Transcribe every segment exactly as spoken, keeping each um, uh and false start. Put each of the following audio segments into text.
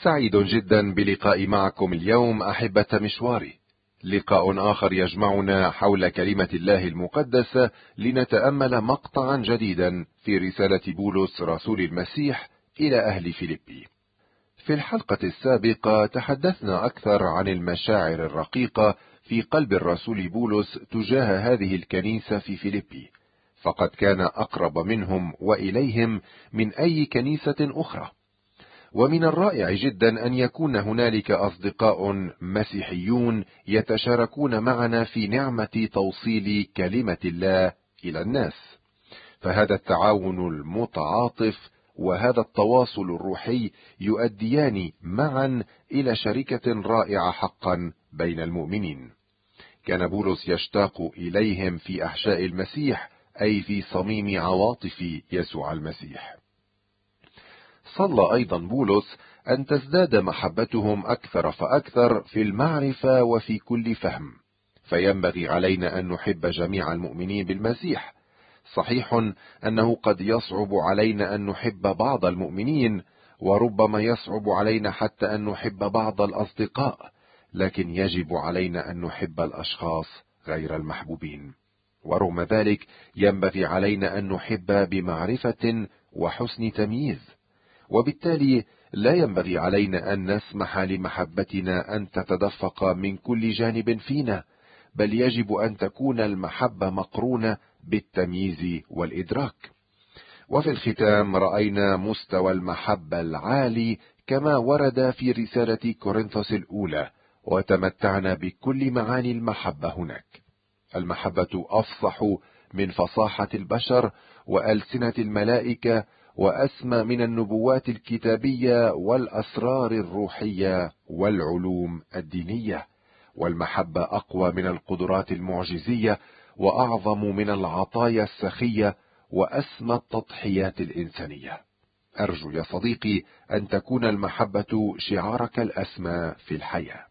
سعيد جدا بلقاء معكم اليوم أحبة مشواري، لقاء آخر يجمعنا حول كلمة الله المقدسة لنتأمل مقطعا جديدا في رسالة بولس رسول المسيح إلى أهل فيليبي. في الحلقة السابقة تحدثنا أكثر عن المشاعر الرقيقة في قلب الرسول بولس تجاه هذه الكنيسة في فيليبي، فقد كان أقرب منهم وإليهم من أي كنيسة أخرى. ومن الرائع جدا أن يكون هنالك أصدقاء مسيحيون يتشاركون معنا في نعمة توصيل كلمة الله إلى الناس، فهذا التعاون المتعاطف وهذا التواصل الروحي يؤديان معا إلى شركة رائعة حقا بين المؤمنين. كان بولس يشتاق إليهم في أحشاء المسيح، أي في صميم عواطف يسوع المسيح. صلى أيضا بولس أن تزداد محبتهم أكثر فأكثر في المعرفة وفي كل فهم، فينبغي علينا أن نحب جميع المؤمنين بالمسيح. صحيح أنه قد يصعب علينا أن نحب بعض المؤمنين، وربما يصعب علينا حتى أن نحب بعض الأصدقاء، لكن يجب علينا أن نحب الأشخاص غير المحبوبين. ورغم ذلك ينبغي علينا أن نحب بمعرفة وحسن تمييز، وبالتالي لا ينبغي علينا أن نسمح لمحبتنا أن تتدفق من كل جانب فينا، بل يجب أن تكون المحبة مقرونة بالتمييز والإدراك. وفي الختام رأينا مستوى المحبة العالي كما ورد في رسالة كورنثوس الأولى، وتمتعنا بكل معاني المحبة هناك. المحبة أفصح من فصاحة البشر وألسنة الملائكة، وأسمى من النبوات الكتابية والأسرار الروحية والعلوم الدينية. والمحبة أقوى من القدرات المعجزية، وأعظم من العطايا السخية، وأسمى التضحيات الإنسانية. أرجو يا صديقي أن تكون المحبة شعارك الأسمى في الحياة.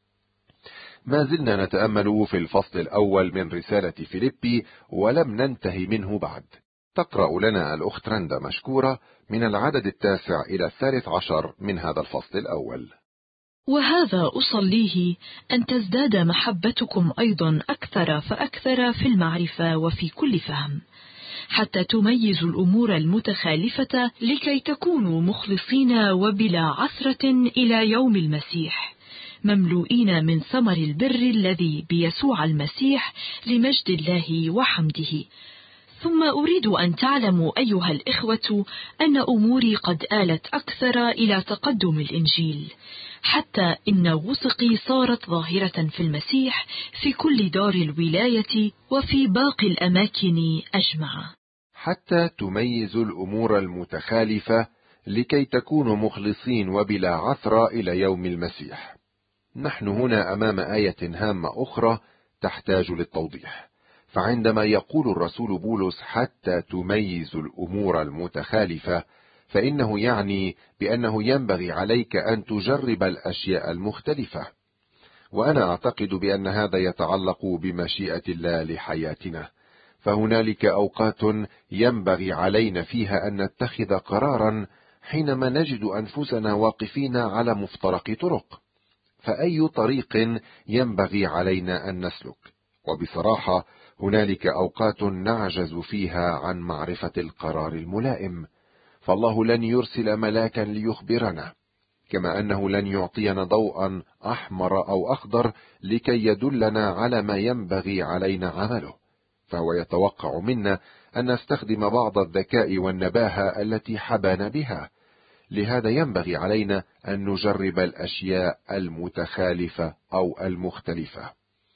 ما زلنا نتأمل في الفصل الأول من رسالة فيليبي ولم ننتهي منه بعد. تقرأ لنا الأخت رندا مشكورة من العدد التاسع إلى الثالث عشر من هذا الفصل الأول. وهذا أصليه أن تزداد محبتكم أيضا أكثر فأكثر في المعرفة وفي كل فهم، حتى تميزوا الأمور المتخالفة، لكي تكونوا مخلصين وبلا عثرة إلى يوم المسيح، مملوئين من ثمر البر الذي بيسوع المسيح لمجد الله وحمده. ثم أريد أن تعلموا أيها الإخوة أن أموري قد آلت أكثر إلى تقدم الإنجيل، حتى إن وثقي صارت ظاهرة في المسيح في كل دار الولاية وفي باقي الأماكن أجمع. حتى تميزوا الأمور المتخالفة لكي تكونوا مخلصين وبلا عثرة إلى يوم المسيح. نحن هنا أمام آية هامة أخرى تحتاج للتوضيح، فعندما يقول الرسول بولس حتى تميزوا الأمور المتخالفة، فإنه يعني بأنه ينبغي عليك أن تجرب الأشياء المختلفة. وأنا أعتقد بأن هذا يتعلق بمشيئة الله لحياتنا، فهنالك أوقات ينبغي علينا فيها أن نتخذ قرارا حينما نجد أنفسنا واقفين على مفترق طرق، فأي طريق ينبغي علينا أن نسلك؟ وبصراحة هنالك أوقات نعجز فيها عن معرفة القرار الملائم، فالله لن يرسل ملاكا ليخبرنا، كما أنه لن يعطينا ضوءا أحمر أو أخضر لكي يدلنا على ما ينبغي علينا عمله، فهو يتوقع منا أن نستخدم بعض الذكاء والنباهة التي حبانا بها. لهذا ينبغي علينا أن نجرب الأشياء المتخالفة أو المختلفة.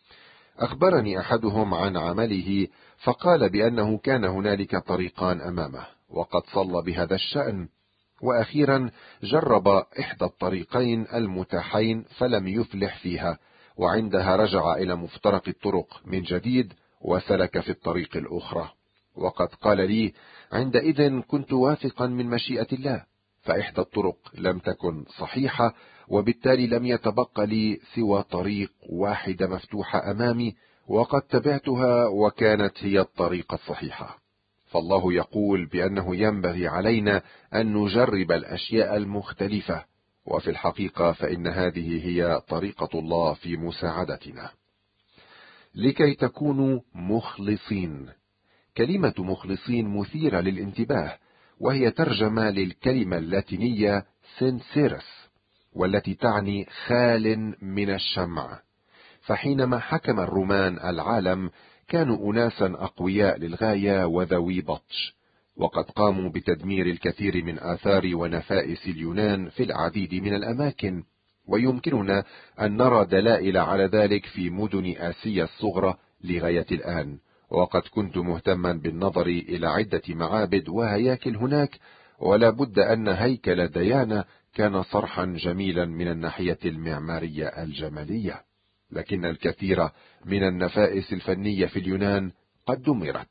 أخبرني أحدهم عن عمله، فقال بأنه كان هنالك طريقان أمامه، وقد صلى بهذا الشأن، وأخيرا جرب إحدى الطريقين المتاحين فلم يفلح فيها، وعندها رجع إلى مفترق الطرق من جديد وسلك في الطريق الأخرى. وقد قال لي عندئذ كنت واثقا من مشيئة الله، فإحدى الطرق لم تكن صحيحة، وبالتالي لم يتبقى لي سوى طريق واحدة مفتوحة أمامي، وقد تبعتها وكانت هي الطريقة الصحيحة. فالله يقول بأنه ينبغي علينا أن نجرب الأشياء المختلفة، وفي الحقيقة فإن هذه هي طريقة الله في مساعدتنا. لكي تكونوا مخلصين. كلمة مخلصين مثيرة للانتباه، وهي ترجمة للكلمة اللاتينية سينسيرس، والتي تعني خال من الشمع. فحينما حكم الرومان العالم كانوا أناسا أقوياء للغاية وذوي بطش، وقد قاموا بتدمير الكثير من آثار ونفائس اليونان في العديد من الأماكن، ويمكننا أن نرى دلائل على ذلك في مدن آسيا الصغرى لغاية الآن. وقد كنت مهتما بالنظر إلى عدة معابد وهياكل هناك، ولا بد أن هيكل ديانا كان صرحا جميلا من الناحية المعمارية الجمالية، لكن الكثير من النفائس الفنية في اليونان قد دمرت.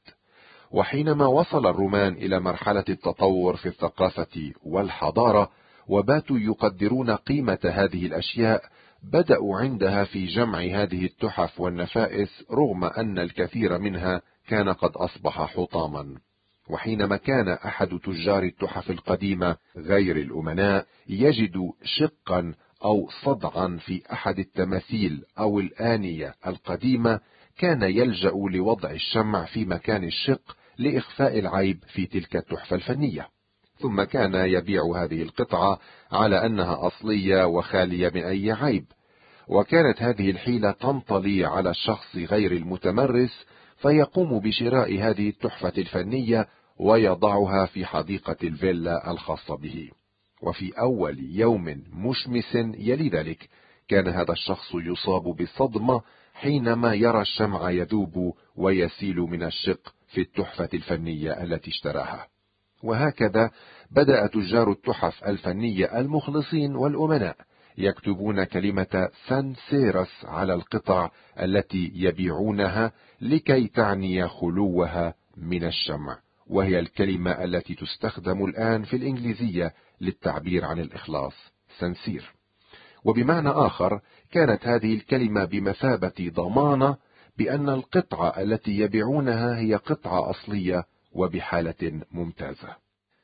وحينما وصل الرومان إلى مرحلة التطور في الثقافة والحضارة وباتوا يقدرون قيمة هذه الأشياء، بدأوا عندها في جمع هذه التحف والنفائس، رغم أن الكثير منها كان قد أصبح حطاما. وحينما كان أحد تجار التحف القديمة غير الأمناء يجد شقا أو صدعا في أحد التماثيل أو الآنية القديمة، كان يلجأ لوضع الشمع في مكان الشق لإخفاء العيب في تلك التحفة الفنية، ثم كان يبيع هذه القطعة على أنها أصلية وخالية من أي عيب. وكانت هذه الحيلة تنطلي على الشخص غير المتمرس، فيقوم بشراء هذه التحفة الفنية ويضعها في حديقة الفيلا الخاصة به. وفي أول يوم مشمس يلي ذلك كان هذا الشخص يصاب بصدمة حينما يرى الشمع يذوب ويسيل من الشق في التحفة الفنية التي اشتراها. وهكذا بدأ تجار التحف الفنية المخلصين والأمناء يكتبون كلمة سانسيرس على القطع التي يبيعونها لكي تعني خلوها من الشمع، وهي الكلمة التي تستخدم الآن في الإنجليزية للتعبير عن الإخلاص، سنسير. وبمعنى آخر كانت هذه الكلمة بمثابة ضمانة بأن القطعة التي يبيعونها هي قطعة أصلية وبحالة ممتازة.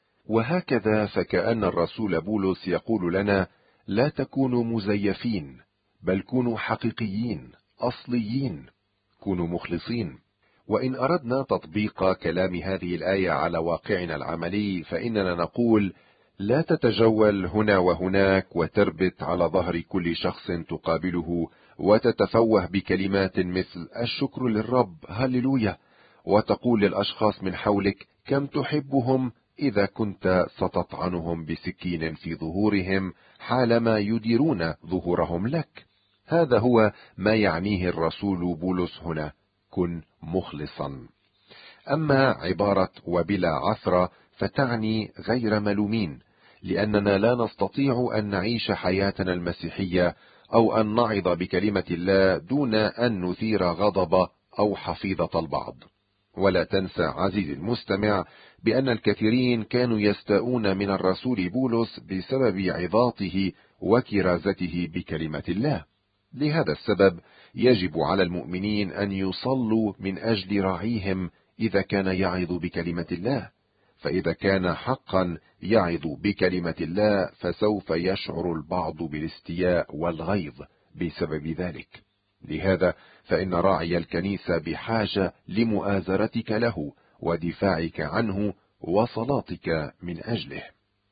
وهكذا فكأن الرسول بولس يقول لنا: لا تكونوا مزيفين، بل كونوا حقيقيين أصليين، كونوا مخلصين. وإن أردنا تطبيق كلام هذه الآية على واقعنا العملي، فإننا نقول: لا تتجول هنا وهناك وتربت على ظهر كل شخص تقابله وتتفوه بكلمات مثل الشكر للرب، هللويا، وتقول للأشخاص من حولك كم تحبهم إذا كنت ستطعنهم بسكين في ظهورهم حالما يديرون ظهورهم لك. هذا هو ما يعنيه الرسول بولس هنا: كن مخلصا. أما عبارة وبلا عثرة فتعني غير ملومين، لأننا لا نستطيع أن نعيش حياتنا المسيحية أو أن نعظ بكلمة الله دون أن نثير غضب أو حفيظة البعض. ولا تنسى عزيزي المستمع بأن الكثيرين كانوا يستاءون من الرسول بولس بسبب عظاته وكرازته بكلمة الله. لهذا السبب يجب على المؤمنين أن يصلوا من أجل راعيهم إذا كان يعظ بكلمة الله، فإذا كان حقا يعظ بكلمة الله فسوف يشعر البعض بالاستياء والغيظ بسبب ذلك. لهذا فإن راعي الكنيسة بحاجة لمؤازرتك له ودفاعك عنه وصلاتك من أجله.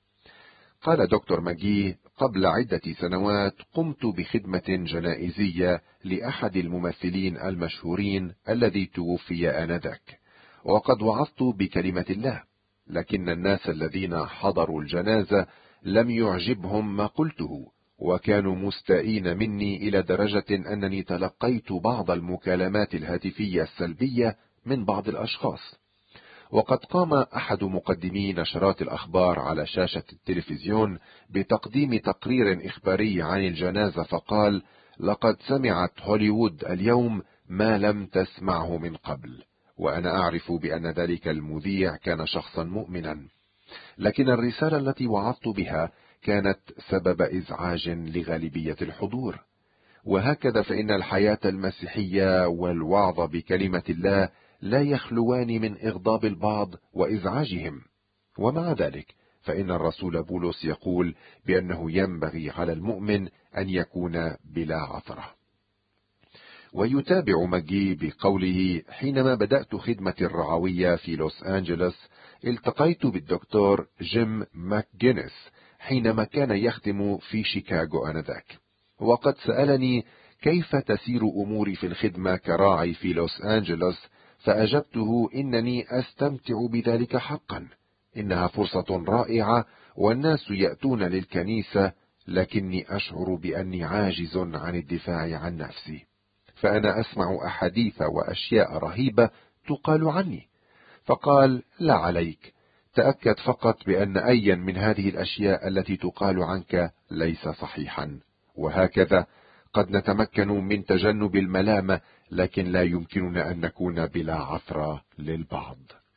قال دكتور ماجي: قبل عدة سنوات قمت بخدمة جنائزية لأحد الممثلين المشهورين الذي توفي آنذاك، وقد وعظت بكلمة الله، لكن الناس الذين حضروا الجنازة لم يعجبهم ما قلته، وكانوا مستائين مني إلى درجة أنني تلقيت بعض المكالمات الهاتفية السلبية من بعض الأشخاص. وقد قام أحد مقدمي نشرات الأخبار على شاشة التلفزيون بتقديم تقرير إخباري عن الجنازة، فقال: لقد سمعت هوليوود اليوم ما لم تسمعه من قبل. وأنا أعرف بأن ذلك المذيع كان شخصا مؤمنا، لكن الرسالة التي وعظت بها كانت سبب إزعاج لغالبية الحضور. وهكذا فإن الحياة المسيحية والوعظ بكلمة الله لا يخلوان من إغضاب البعض وإزعاجهم. ومع ذلك فإن الرسول بولس يقول بأنه ينبغي على المؤمن أن يكون بلا عثرة. ويتابع ماجي بقوله: حينما بدأت خدمة الرعوية في لوس أنجلوس التقيت بالدكتور جيم ماكجينيس حينما كان يخدم في شيكاغو آنذاك، وقد سألني كيف تسير أموري في الخدمة كراعي في لوس أنجلوس، فأجبته: إنني أستمتع بذلك حقا، إنها فرصة رائعة والناس يأتون للكنيسة، لكني أشعر بأني عاجز عن الدفاع عن نفسي، فأنا أسمع أحاديث وأشياء رهيبة تقال عني. فقال: لا عليك، تأكد فقط بأن أيا من هذه الأشياء التي تقال عنك ليس صحيحا، وهكذا قد نتمكن من تجنب الملامة، لكن لا يمكننا أن نكون بلا عثرة للبعض.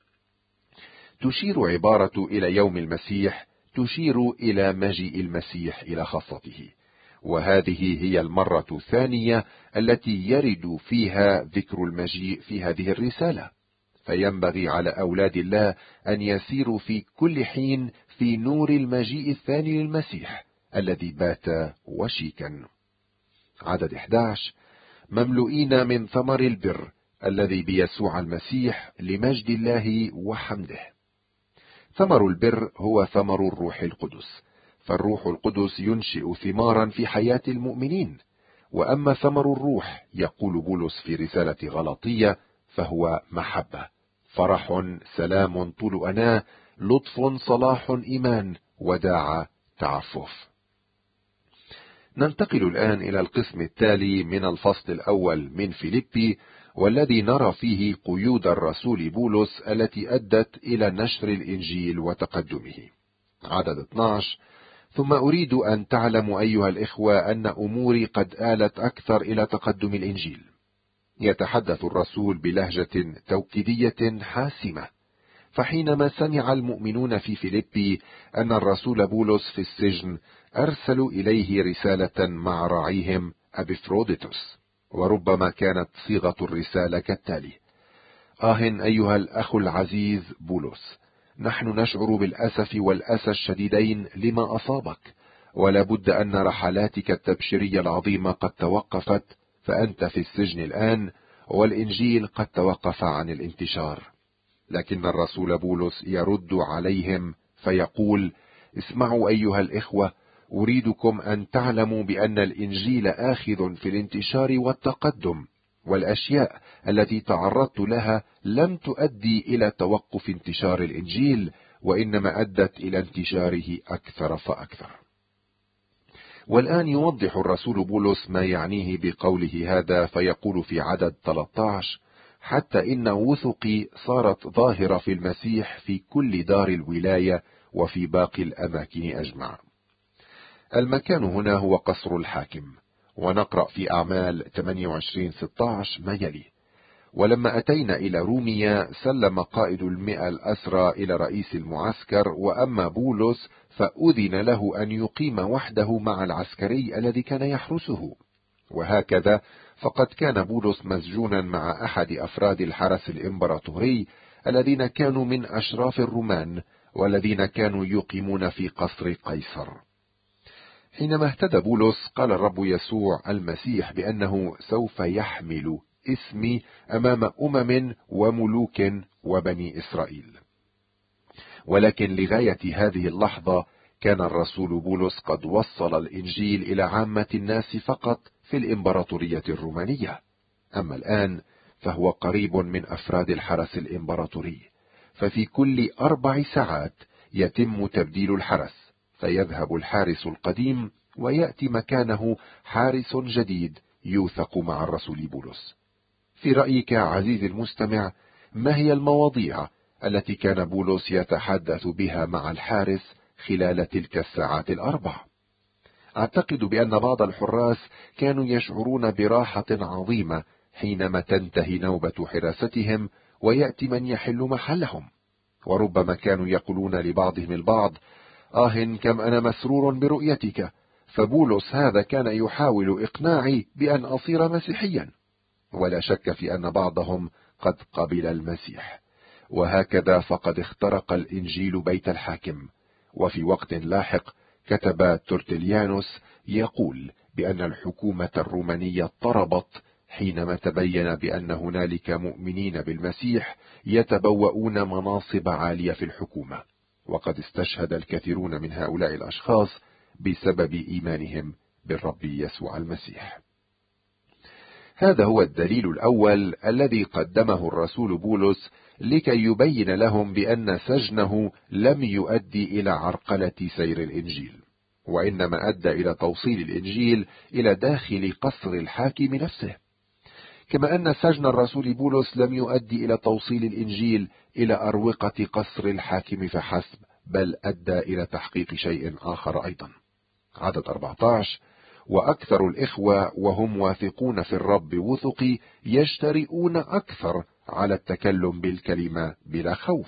تشير عبارة إلى يوم المسيح تشير إلى مجيء المسيح إلى خاصته، وهذه هي المرة الثانية التي يرد فيها ذكر المجيء في هذه الرسالة، فينبغي على أولاد الله أن يسيروا في كل حين في نور المجيء الثاني للمسيح الذي بات وشيكا. عدد أحد عشر: مملوئين من ثمر البر الذي بيسوع المسيح لمجد الله وحمده. ثمر البر هو ثمر الروح القدس، فالروح القدس ينشئ ثمارا في حياة المؤمنين، وأما ثمر الروح يقول بولس في رسالة غلاطية فهو محبة، فرح، سلام، طول أناة، لطف، صلاح، إيمان، وداعة، تعفف. ننتقل الآن إلى القسم التالي من الفصل الأول من فيليبي، والذي نرى فيه قيود الرسول بولس التي أدت إلى نشر الإنجيل وتقدمه. عدد اثني عشر: ثم أريد أن تعلموا أيها الإخوة أن أموري قد آلت أكثر إلى تقدم الإنجيل. يتحدث الرسول بلهجة توكيدية حاسمة، فحينما سمع المؤمنون في فيليبي أن الرسول بولس في السجن أرسلوا إليه رسالة مع راعيهم أبيفروديتوس، وربما كانت صيغة الرسالة كالتالي: آه أيها الأخ العزيز بولس، نحن نشعر بالأسف والأسى الشديدين لما أصابك، ولا بد أن رحلاتك التبشيرية العظيمة قد توقفت، فأنت في السجن الآن، والإنجيل قد توقف عن الانتشار. لكن الرسول بولس يرد عليهم فيقول: اسمعوا أيها الإخوة، أريدكم أن تعلموا بأن الإنجيل آخذ في الانتشار والتقدم، والأشياء التي تعرضت لها لم تؤدي إلى توقف انتشار الإنجيل، وإنما أدت إلى انتشاره أكثر فأكثر. والآن يوضح الرسول بولس ما يعنيه بقوله هذا، فيقول في عدد ثلاثة عشر: حتى إن وثقي صارت ظاهرة في المسيح في كل دار الولاية وفي باقي الأماكن أجمع. المكان هنا هو قصر الحاكم، ونقرأ في أعمال ثمانية وعشرين ستة عشر ما يلي: ولما أتينا إلى روميا سلم قائد المئة الأسرى إلى رئيس المعسكر، وأما بولس فأذن له أن يقيم وحده مع العسكري الذي كان يحرسه. وهكذا فقد كان بولس مسجونا مع أحد أفراد الحرس الإمبراطوري الذين كانوا من أشراف الرومان، والذين كانوا يقيمون في قصر قيصر. حينما اهتدى بولس قال الرب يسوع المسيح بأنه سوف يحمل اسمي أمام أمم وملوك وبني إسرائيل. ولكن لغاية هذه اللحظة كان الرسول بولس قد وصل الإنجيل إلى عامة الناس فقط في الإمبراطورية الرومانية، أما الآن فهو قريب من أفراد الحرس الإمبراطوري، ففي كل أربع ساعات يتم تبديل الحرس، فيذهب الحارس القديم ويأتي مكانه حارس جديد يوثق مع الرسول بولس. في رأيك عزيزي المستمع، ما هي المواضيع التي كان بولس يتحدث بها مع الحارس خلال تلك الساعات الأربع؟ أعتقد بأن بعض الحراس كانوا يشعرون براحة عظيمة حينما تنتهي نوبة حراستهم ويأتي من يحل محلهم، وربما كانوا يقولون لبعضهم البعض: آه كم أنا مسرور برؤيتك، فبولس هذا كان يحاول إقناعي بأن أصير مسيحيا. ولا شك في أن بعضهم قد قبل المسيح، وهكذا فقد اخترق الإنجيل بيت الحاكم، وفي وقت لاحق كتب ترتليانوس يقول بأن الحكومة الرومانية اضطربت حينما تبين بأن هنالك مؤمنين بالمسيح يتبوؤون مناصب عالية في الحكومة، وقد استشهد الكثيرون من هؤلاء الأشخاص بسبب إيمانهم بالرب يسوع المسيح. هذا هو الدليل الأول الذي قدمه الرسول بولس لكي يبين لهم بأن سجنه لم يؤدي إلى عرقلة سير الإنجيل، وإنما أدى إلى توصيل الإنجيل إلى داخل قصر الحاكم نفسه، كما أن سجن الرسول بولس لم يؤدي إلى توصيل الإنجيل إلى أروقة قصر الحاكم فحسب، بل أدى إلى تحقيق شيء آخر أيضا. عدد أربعة عشر: وأكثر الإخوة وهم واثقون في الرب وثقي يجترئون أكثر على التكلم بالكلمة بلا خوف.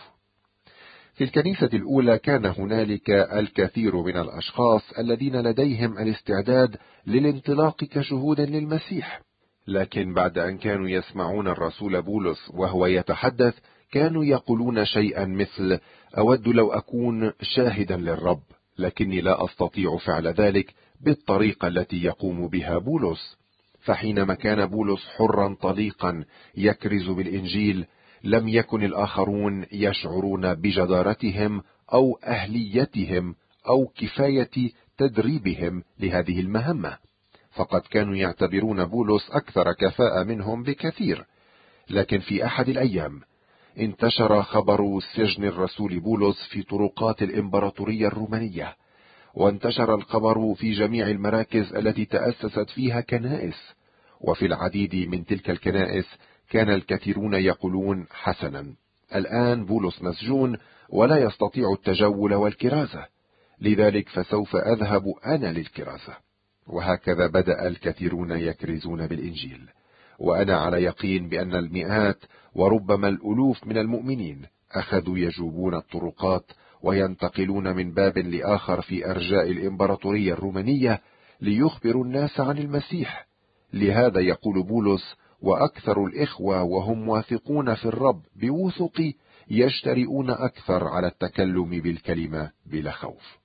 في الكنيسة الأولى كان هنالك الكثير من الأشخاص الذين لديهم الاستعداد للانطلاق كشهود للمسيح، لكن بعد أن كانوا يسمعون الرسول بولس وهو يتحدث كانوا يقولون شيئا مثل: أود لو أكون شاهدا للرب، لكني لا أستطيع فعل ذلك بالطريقة التي يقوم بها بولس. فحينما كان بولس حرا طليقا يكرز بالإنجيل، لم يكن الآخرون يشعرون بجدارتهم أو أهليتهم أو كفاية تدريبهم لهذه المهمة، فقد كانوا يعتبرون بولس أكثر كفاءة منهم بكثير. لكن في أحد الأيام انتشر خبر سجن الرسول بولس في طرقات الإمبراطورية الرومانية، وانتشر الخبر في جميع المراكز التي تأسست فيها كنائس، وفي العديد من تلك الكنائس كان الكثيرون يقولون: حسنا، الآن بولس مسجون ولا يستطيع التجول والكرازة، لذلك فسوف أذهب أنا للكرازة. وهكذا بدأ الكثيرون يكرزون بالإنجيل، وأنا على يقين بأن المئات وربما الألوف من المؤمنين أخذوا يجوبون الطرقات وينتقلون من باب لآخر في أرجاء الإمبراطورية الرومانية ليخبروا الناس عن المسيح. لهذا يقول بولس: وأكثر الإخوة وهم واثقون في الرب بوثق يجترئون أكثر على التكلم بالكلمة بلا خوف.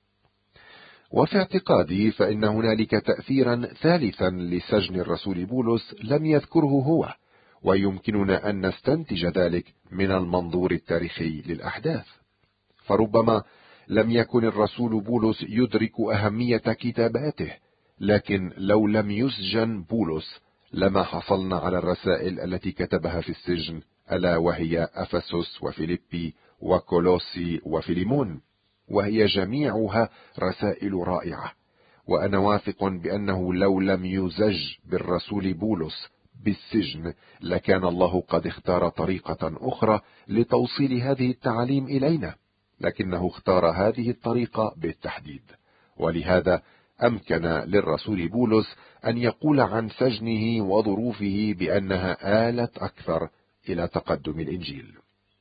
وفي اعتقادي فإن هنالك تأثيرا ثالثا لسجن الرسول بولس لم يذكره هو، ويمكننا أن نستنتج ذلك من المنظور التاريخي للأحداث. فربما لم يكن الرسول بولس يدرك أهمية كتاباته، لكن لو لم يسجن بولس لما حصلنا على الرسائل التي كتبها في السجن، ألا وهي أفسس وفيليبي وكولوسي وفيليمون، وهي جميعها رسائل رائعة. وأنا واثق بأنه لو لم يزج بالرسول بولس بالسجن لكان الله قد اختار طريقة أخرى لتوصيل هذه التعاليم إلينا، لكنه اختار هذه الطريقة بالتحديد. ولهذا أمكن للرسول بولس أن يقول عن سجنه وظروفه بأنها آلت أكثر إلى تقدم الإنجيل.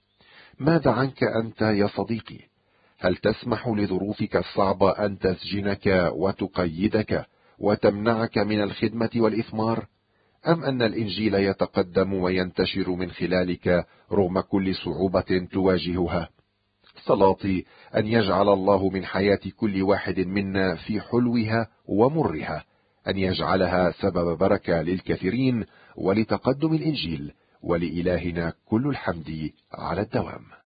ماذا عنك أنت يا صديقي؟ هل تسمح لظروفك الصعبة أن تسجنك وتقيدك وتمنعك من الخدمة والإثمار؟ أم أن الإنجيل يتقدم وينتشر من خلالك رغم كل صعوبة تواجهها؟ صلاتي أن يجعل الله من حياة كل واحد منا في حلوها ومرها، أن يجعلها سبب بركة للكثيرين ولتقدم الإنجيل، ولإلهنا كل الحمد على الدوام.